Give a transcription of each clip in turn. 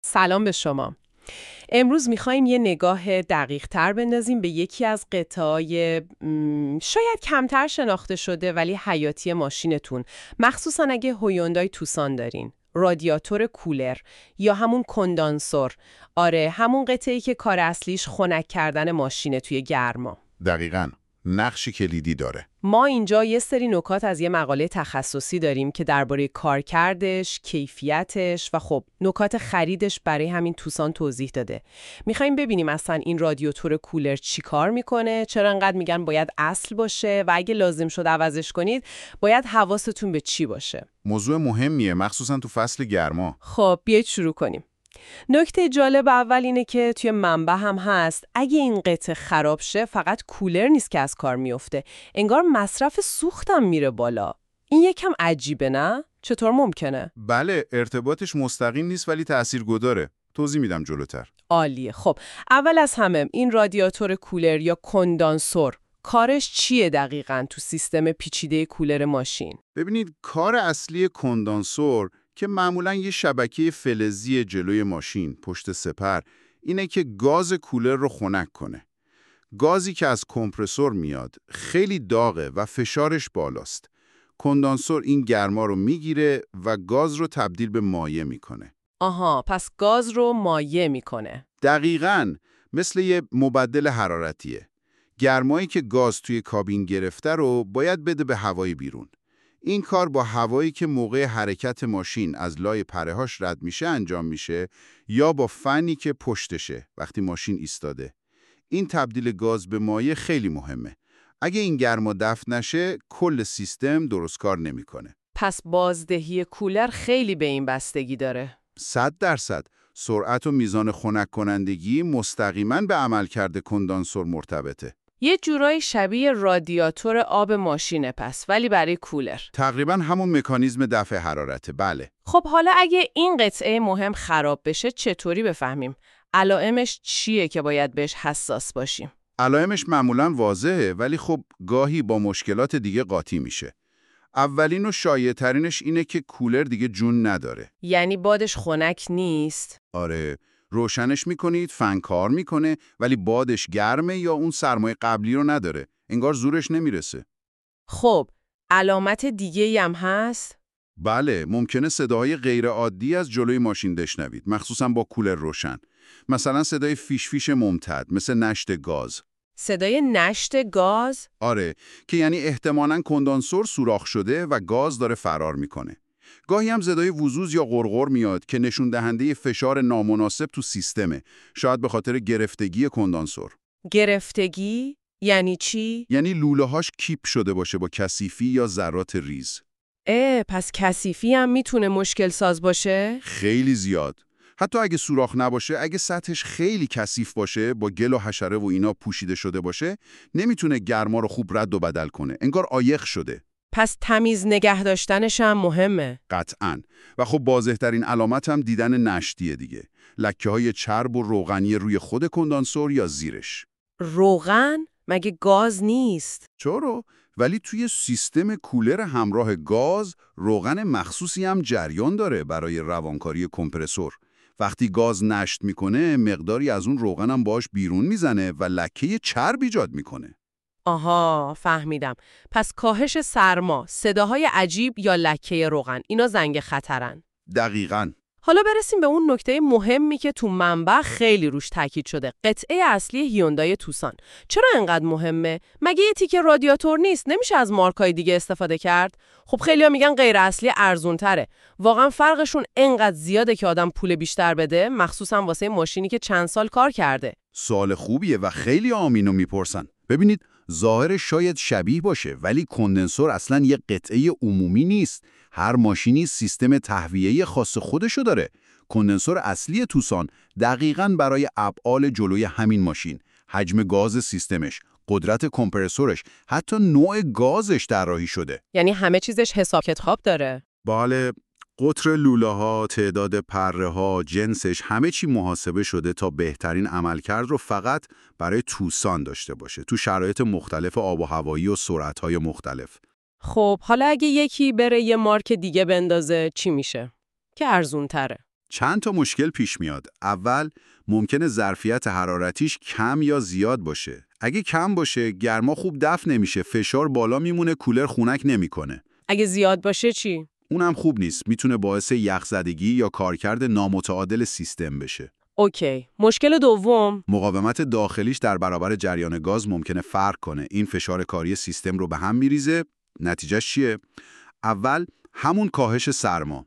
سلام به شما. امروز میخوایم یه نگاه دقیق تر بندازیم به یکی از قطعای شاید کمتر شناخته شده ولی حیاتی ماشینتون، مخصوصا اگه هویوندای توسان دارین. رادیاتور کولر یا همون کندانسور. آره، همون قطعی که کار اصلیش خنک کردن ماشینه توی گرما. دقیقاً. نقشی کلیدی داره. ما اینجا یه سری نکات از یه مقاله تخصصی داریم که درباره کارکردش، کیفیتش و خب نکات خریدش برای همین توسان توضیح داده. میخوایم ببینیم اصلا این رادیاتور کولر چی کار میکنه، چرا انقدر میگن باید اصل باشه و اگه لازم شد عوضش کنید باید حواستون به چی باشه. موضوع مهمیه، مخصوصا تو فصل گرما. خب بیایید شروع کنیم. نکته جالب اول اینه که توی منبع هم هست اگه این قطعه خراب شه فقط کولر نیست که از کار میفته، انگار مصرف سوختم میره بالا. این یکم عجیبه نه؟ چطور ممکنه؟ بله، ارتباطش مستقیم نیست ولی تاثیرگذاره. توضیح میدم جلوتر. عالیه. خب اول از همه این رادیاتور کولر یا کندانسور کارش چیه دقیقاً تو سیستم پیچیده کولر ماشین؟ ببینید، کار اصلی کندانسور که معمولاً یه شبکه فلزی جلوی ماشین پشت سپر اینه که گاز کولر رو خنک کنه. گازی که از کمپرسور میاد خیلی داغه و فشارش بالاست. کندانسور این گرما رو میگیره و گاز رو تبدیل به مایع میکنه. آها، پس گاز رو مایع میکنه. دقیقاً مثل یه مبدل حرارتیه. گرمایی که گاز توی کابین گرفته رو باید بده به هوای بیرون. این کار با هوایی که موقع حرکت ماشین از لای پرهاش رد میشه انجام میشه یا با فنی که پشتشه وقتی ماشین ایستاده. این تبدیل گاز به مایع خیلی مهمه. اگه این گرما دفع نشه کل سیستم درست کار نمیکنه. پس بازدهی کولر خیلی به این بستگی داره. 100%. سرعت و میزان خنک کنندگی مستقیما به عملکرد کندانسور مرتبطه. یه جورایی شبیه رادیاتور آب ماشینه پس، ولی برای کولر. تقریبا همون مکانیزم دفع حرارته، بله. خب حالا اگه این قطعه مهم خراب بشه چطوری بفهمیم؟ علائمش چیه که باید بهش حساس باشیم؟ علائمش معمولا واضحه ولی خب گاهی با مشکلات دیگه قاطی میشه. اولین و شایع‌ترینش اینه که کولر دیگه جون نداره. یعنی بادش خنک نیست؟ آره، روشنش میکنید، فن کار میکنه ولی بادش گرمه یا اون سرمایه قبلی رو نداره. انگار زورش نمیرسه. خب، علامت دیگه‌ای هم هست؟ بله، ممکنه صداهای غیرعادی از جلوی ماشین بشنوید، مخصوصا با کولر روشن. مثلا صدای فیش فیش ممتد، مثل نشت گاز. صدای نشت گاز؟ آره، که یعنی احتمالاً کندانسور سوراخ شده و گاز داره فرار میکنه. گاهی هم صدای وزوز یا غرغر میاد که نشون دهنده فشار نامناسب تو سیستمه، شاید به خاطر گرفتگی کندانسور. گرفتگی؟ یعنی چی؟ یعنی لوله‌هاش کیپ شده باشه با کثیفی یا ذرات ریز. پس کثیفی هم میتونه مشکل ساز باشه؟ خیلی زیاد. حتی اگه سوراخ نباشه، اگه سطحش خیلی کثیف باشه، با گل و حشره و اینا پوشیده شده باشه، نمیتونه گرما رو خوب رد و بدل کنه. انگار عایق شده. پس تمیز نگه داشتنش هم مهمه. قطعاً. و خب واضح‌ترین علامت هم دیدن نشتیه دیگه. لکه‌های چرب و روغنی روی خود کندانسور یا زیرش. روغن؟ مگه گاز نیست؟ چرا؟ ولی توی سیستم کولر همراه گاز، روغن مخصوصی هم جریان داره برای روانکاری کمپرسور. وقتی گاز نشت میکنه، مقداری از اون روغن هم باش بیرون میزنه و لکه چرب ایجاد میکنه. آها، فهمیدم. پس کاهش سرما، صداهای عجیب یا لکه روغن، اینا زنگ خطرن. دقیقاً. حالا برسیم به اون نکته مهمی که تو منبع خیلی روش تاکید شده. قطعه اصلی هیوندای توسان. چرا اینقدر مهمه؟ مگه یه تیکه رادیاتور نیست؟ نمیشه از مارکای دیگه استفاده کرد؟ خب خیلی‌ها میگن غیر اصلی ارزون‌تره. واقعا فرقشون اینقدر زیاده که آدم پول بیشتر بده، مخصوصا واسه ماشینی که چند سال کار کرده. سوال خوبیه و خیلی آمینو میپرسن. ببینید، ظاهرش شاید شبیه باشه ولی کندنسور اصلاً یه قطعه عمومی نیست. هر ماشینی سیستم تهویه خاص خودشو داره. کندنسور اصلی توسان دقیقاً برای ابعاد جلوی همین ماشین، حجم گاز سیستمش، قدرت کمپرسورش، حتی نوع گازش طراحی شده. یعنی همه چیزش حساب کتاب داره. بله، قطر لوله‌ها، تعداد پره‌ها، جنسش، همه چی محاسبه شده تا بهترین عملکرد رو فقط برای توسان داشته باشه، تو شرایط مختلف آب و هوایی و سرعت‌های مختلف. خب حالا اگه یکی بره یه مارک دیگه بندازه چی میشه؟ که ارزون تره. چند تا مشکل پیش میاد. اول، ممکنه ظرفیت حرارتیش کم یا زیاد باشه. اگه کم باشه، گرما خوب دفع نمیشه، فشار بالا میمونه، کولر خنک نمیکنه. اگه زیاد باشه چی؟ اونم خوب نیست، میتونه باعث یخزدگی یا کارکرد نامتعادل سیستم بشه. اوکی. مشکل دوم؟ مقاومت داخلیش در برابر جریان گاز ممکنه فرق کنه. این فشار کاری سیستم رو به هم میریزه. نتیجهش چیه؟ اول، همون کاهش سرما.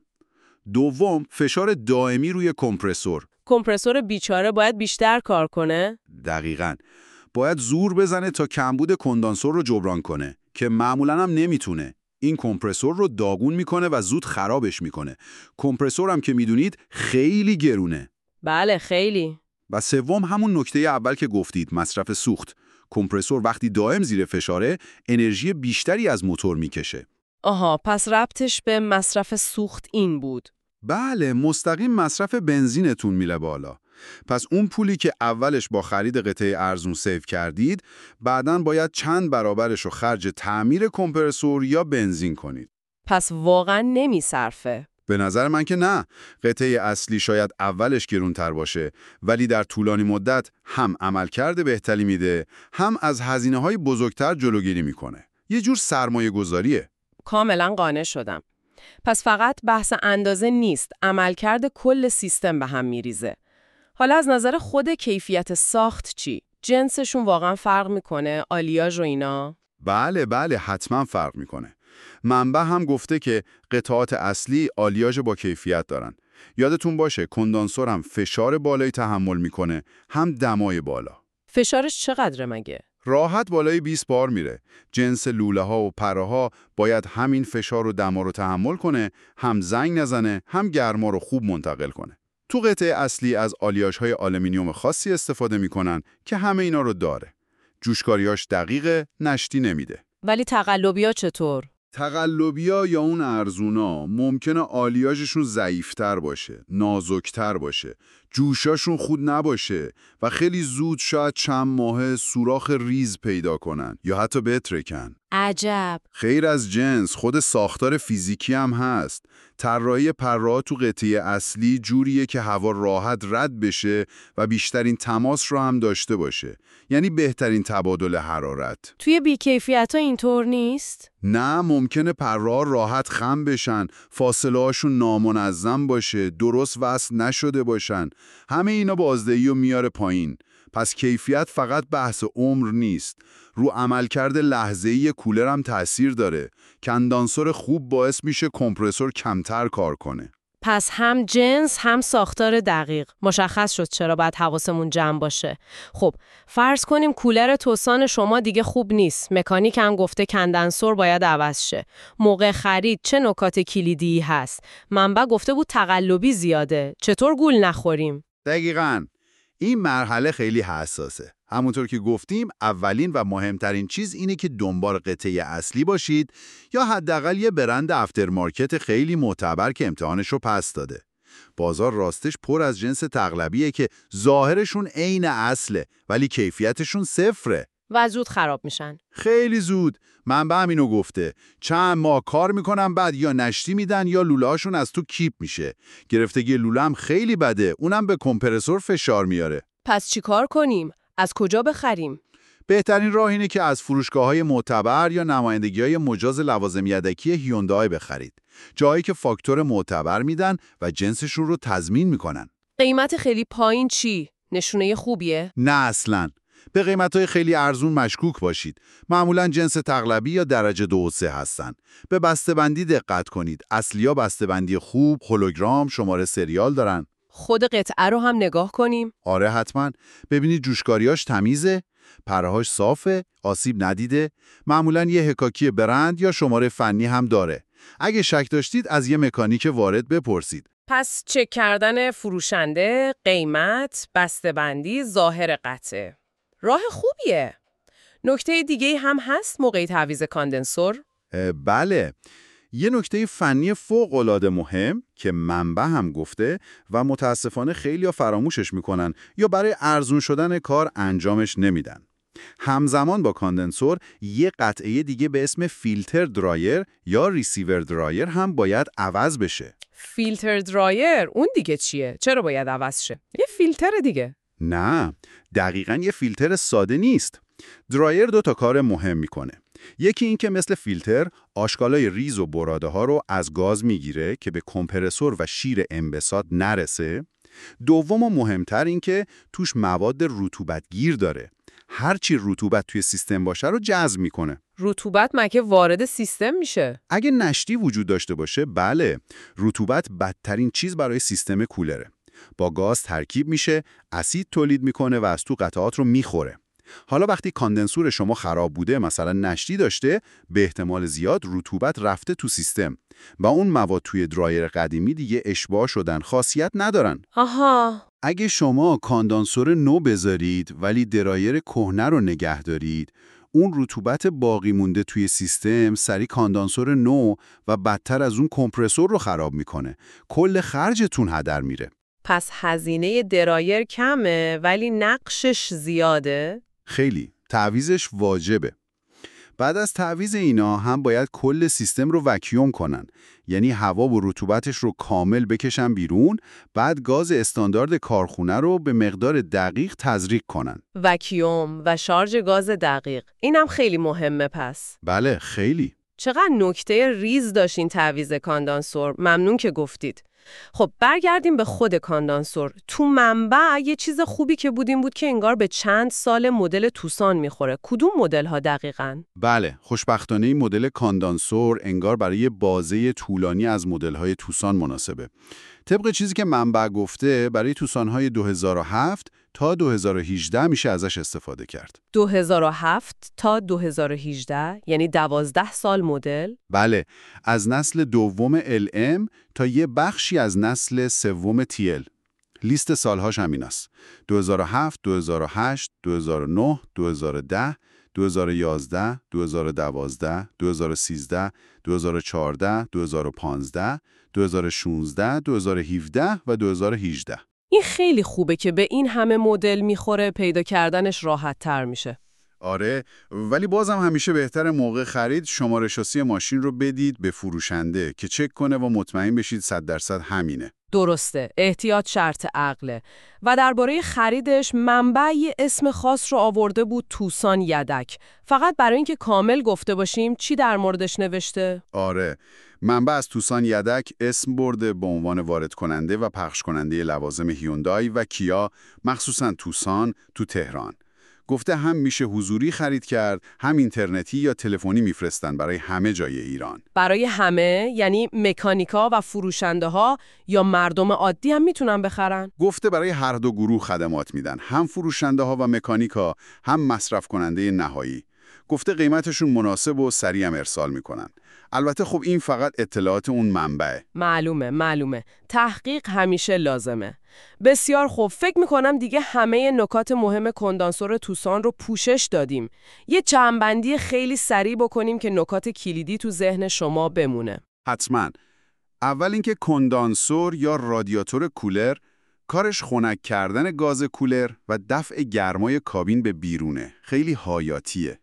دوم، فشار دائمی روی کمپرسور. کمپرسور بیچاره باید بیشتر کار کنه؟ دقیقاً. باید زور بزنه تا کمبود کندانسور رو جبران کنه که معمولاً هم نمیتونه. این کمپرسور رو داغون میکنه و زود خرابش میکنه. کمپرسور هم که میدونید خیلی گرونه. بله خیلی. و سوم، همون نکته اول که گفتید، مصرف سوخت. کمپرسور وقتی دائم زیر فشاره، انرژی بیشتری از موتور میکشه. آها، پس ربطش به مصرف سوخت این بود. بله، مستقیم مصرف بنزینتون میله بالا. پس اون پولی که اولش با خرید قطعه ارزون سیو کردید، بعداً باید چند برابرش رو خرج تعمیر کمپرسور یا بنزین کنید. پس واقعا نمیصرفه. به نظر من که نه. قطعه اصلی شاید اولش گرونتر باشه، ولی در طولانی مدت هم عملکرد بهتری میده، هم از هزینه‌های بزرگتر جلوگیری میکنه. یه جور سرمایه گذاریه. کاملا قانع شدم. پس فقط بحث اندازه نیست، عملکرد کل سیستم به هم میریزه. حالا از نظر خود کیفیت ساخت چی؟ جنسشون واقعا فرق میکنه؟ آلیاژ و اینا؟ بله حتما فرق میکنه. منبع هم گفته که قطعات اصلی آلیاژ با کیفیت دارن. یادتون باشه کندانسور هم فشار بالایی تحمل میکنه، هم دمای بالا. فشارش چقدره مگه؟ راحت بالای 20 بار میره. جنس لوله ها و پره ها باید همین فشار و دما رو تحمل کنه، هم زنگ نزنه، هم گرما رو خوب منتقل کنه. تو قطعه اصلی از آلیاژهای آلومینیوم خاصی استفاده میکنن که همه اینا رو داره. جوشکاریاش دقیقه، نشتی نمیده. ولی تقلبی‌ها چطور؟ تقلبی‌ها یا اون ارزونا ممکنه آلیاژشون ضعیف‌تر باشه، نازک‌تر باشه، جوشاشون خود نباشه و خیلی زود شاید چند ماه سوراخ ریز پیدا کنن یا حتی بترکن. عجب. خیر از جنس، خود ساختار فیزیکی هم هست. طراحی پره‌ها تو قطعه اصلی جوریه که هوا راحت رد بشه و بیشترین تماس رو هم داشته باشه. یعنی بهترین تبادل حرارت. توی بیکیفیت‌ها اینطور نیست؟ نه، ممکنه پره‌ها راحت خم بشن، فاصله هاشون نامنظم باشه، درست وصل نشده باشن. همه اینا بازدهی رو میاره پایین. پس کیفیت فقط بحث عمر نیست. رو عملکرد لحظه‌ای کولر هم تأثیر داره. کندانسور خوب باعث میشه کمپرسور کمتر کار کنه. پس هم جنس هم ساختار دقیق. مشخص شد چرا باید حواسمون جمع باشه. خب، فرض کنیم کولر توسان شما دیگه خوب نیست. مکانیک هم گفته کندنسور باید عوض شه. موقع خرید چه نکات کلیدی هست؟ منبع گفته بود تقلبی زیاده. چطور گول نخوریم؟ دقیقاً. این مرحله خیلی حساسه. همونطور که گفتیم، اولین و مهمترین چیز اینه که دنبال قطعه اصلی باشید یا حداقل یه برند افترمارکت خیلی معتبر که امتحانش رو پس داده. بازار راستش پر از جنس تقلبیه که ظاهرشون عین اصله ولی کیفیتشون صفره. و زود خراب میشن. خیلی زود. منبع همینو گفته. چند ماه کار میکنن بعد یا نشتی میدن یا لوله‌هاشون از تو کیپ میشه. گرفتگی لوله هم خیلی بده. اونم به کمپرسور فشار میاره. پس چی کار کنیم؟ از کجا بخریم؟ بهترین راه اینه که از فروشگاه‌های معتبر یا نمایندگی‌های مجاز لوازم یدکی هیوندای بخرید. جایی که فاکتور معتبر میدن و جنسشون رو تضمین میکنن. قیمت خیلی پایین چی؟ نشونه خوبیه؟ نه اصلاً. به قیمت‌های خیلی ارزون مشکوک باشید. معمولاً جنس تقلبی یا درجه 2 و 3 هستن. به بسته‌بندی دقت کنید. اصلی‌ها بسته‌بندی خوب، هولوگرام، شماره سریال دارن. خود قطعه رو هم نگاه کنیم؟ آره حتماً. ببینید جوشکاریاش تمیزه، پرهاش صافه، آسیب ندیده، معمولاً یه حکاکی برند یا شماره فنی هم داره. اگه شک داشتید از یه مکانیک وارد بپرسید. پس چک کردن فروشنده، قیمت، بسته‌بندی، ظاهر قطعه. راه خوبیه. نکته دیگه هم هست موقع تعویض کاندنسور؟ بله. یه نکته فنی فوق‌العاده مهم که منبع هم گفته و متاسفانه خیلی‌ها فراموشش میکنن یا برای ارزون شدن کار انجامش نمیدن. همزمان با کاندنسور یه قطعه دیگه به اسم فیلتر درایر یا ریسیور درایر هم باید عوض بشه. فیلتر درایر اون دیگه چیه؟ چرا باید عوض شه؟ یه فیلتر دیگه. نه، دقیقاً یه فیلتر ساده نیست. درایر 2 تا کار مهم میکنه. یکی این که مثل فیلتر آشغالای ریز و براده ها رو از گاز میگیره که به کمپرسور و شیر انبساط نرسه. دوم و مهمتر این که توش مواد رطوبتگیر داره. هر چی رطوبت توی سیستم باشه رو جذب میکنه. رطوبت مگه وارد سیستم میشه؟ اگه نشتی وجود داشته باشه، بله، رطوبت بدترین چیز برای سیستم کولره. با گاز ترکیب میشه، اسید تولید میکنه و از تو قطعات رو میخوره. حالا وقتی کاندنسور شما خراب بوده، مثلا نشتی داشته، به احتمال زیاد رطوبت رفته تو سیستم و اون مواد توی درایر قدیمی دیگه اشباع شدن، خاصیت ندارن. آها. اگه شما کاندنسور نو بذارید ولی درایر کهنه رو نگه دارید، اون رطوبت باقی مونده توی سیستم سری کاندنسور نو و بدتر از اون کمپرسور رو خراب میکنه. کل خرجتون هدر میره. پس هزینه درایر کمه ولی نقشش زیاده؟ خیلی. تعویضش واجبه. بعد از تعویض اینا هم باید کل سیستم رو وکیوم کنن. یعنی هوا و رطوبتش رو کامل بکشن بیرون، بعد گاز استاندارد کارخونه رو به مقدار دقیق تزریق کنن. وکیوم و شارژ گاز دقیق. اینم خیلی مهمه پس. بله، خیلی. چقدر نکته ریز داشتین تعویض کاندنسور. ممنون که گفتید. خب برگردیم به خود کاندنسور. تو منبع یه چیز خوبی که بود که انگار به چند سال مدل توسان میخوره. کدوم مدل ها دقیقاً؟ بله، خوشبختانه این مدل کاندنسور انگار برای بازه طولانی از مدل های توسان مناسبه. طبق چیزی که منبع گفته، برای توسان های 2007 تا 2018 میشه ازش استفاده کرد. 2007 تا 2018 یعنی 12 سال مدل؟ بله، از نسل دوم LM تا یه بخشی از نسل سوم TL. لیست سالهاش همین است: 2007، 2008، 2009، 2010، 2011، 2012، 2013، 2014، 2015، 2016، 2017 و 2018. این خیلی خوبه که به این همه مدل میخوره، پیدا کردنش راحت تر میشه. آره، ولی بازم همیشه بهتر موقع خرید شماره شاسی ماشین رو بدید به فروشنده که چک کنه و مطمئن بشید 100% همینه. درسته، احتیاط شرط عقله. و درباره خریدش منبع یه اسم خاص رو آورده بود، توسان یدک. فقط برای اینکه کامل گفته باشیم چی در موردش نوشته؟ آره، منبع از توسان یدک اسم برده به عنوان وارد کننده و پخش کننده لوازم هیوندای و کیا، مخصوصاً توسان تو تهران. گفته هم میشه حضوری خرید کرد، هم اینترنتی یا تلفنی میفرستن برای همه جای ایران. برای همه یعنی مکانیکا و فروشنده ها یا مردم عادی هم میتونن بخرن؟ گفته برای هر دو گروه خدمات میدن، هم فروشنده ها و مکانیکا، هم مصرف کننده نهایی. گفته قیمتشون مناسب و سریع هم ارسال میکنن. البته خب این فقط اطلاعات اون منبعه. معلومه. تحقیق همیشه لازمه. بسیار خوب، فکر میکنم دیگه همه نکات مهم کاندنسور توسان رو پوشش دادیم. یه جمع‌بندی خیلی سریع بکنیم که نکات کلیدی تو ذهن شما بمونه. حتما. اول اینکه کاندنسور یا رادیاتور کولر کارش خنک کردن گاز کولر و دفع گرمای کابین به بیرونه. خیلی حیاتیه.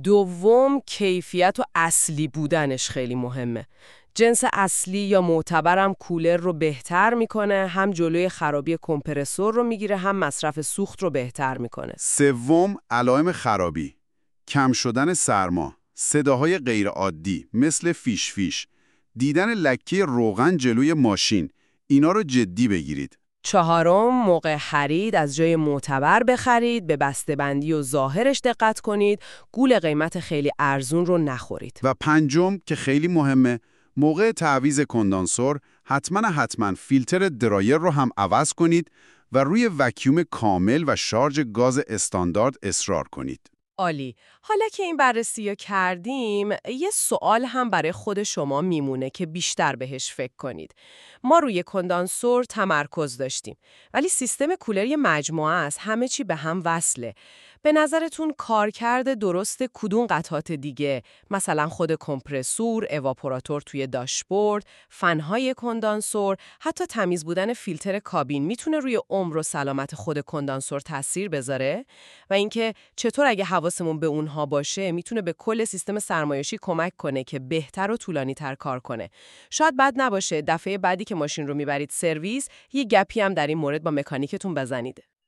دوم، کیفیت و اصلی بودنش خیلی مهمه. جنس اصلی یا معتبرم کولر رو بهتر میکنه، هم جلوی خرابی کمپرسور رو میگیره، هم مصرف سوخت رو بهتر میکنه. سوم، علائم خرابی، کم شدن سرما، صداهای غیر عادی مثل فیش فیش، دیدن لکه روغن جلوی ماشین، اینا رو جدی بگیرید. چهارم، موقع خرید از جای معتبر بخرید، به بسته‌بندی و ظاهرش دقت کنید، گول قیمت خیلی ارزون رو نخورید. و پنجم که خیلی مهمه، موقع تعویض کاندنسور حتما فیلتر درایر رو هم عوض کنید و روی وکیوم کامل و شارژ گاز استاندارد اصرار کنید. عالی. حالا که این بررسی رو کردیم، یه سوال هم برای خود شما میمونه که بیشتر بهش فکر کنید. ما روی کاندنسور تمرکز داشتیم، ولی سیستم کولر یه مجموعه است، همه چی به هم وصله. به نظرتون کارکرد درست کدوم قطعات دیگه، مثلا خود کمپرسور، اواپوراتور توی داشبورد، فنهای کاندنسور، حتی تمیز بودن فیلتر کابین میتونه روی عمر و سلامت خود کاندنسور تاثیر بذاره؟ و اینکه چطور اگه حواستون حواسمون به اونها باشه میتونه به کل سیستم سرمایه‌داری کمک کنه که بهتر و طولانی‌تر کار کنه. شاید بد نباشه دفعه بعدی که ماشین رو میبرید سرویس، یه گپی هم در این مورد با مکانیکتون بزنید.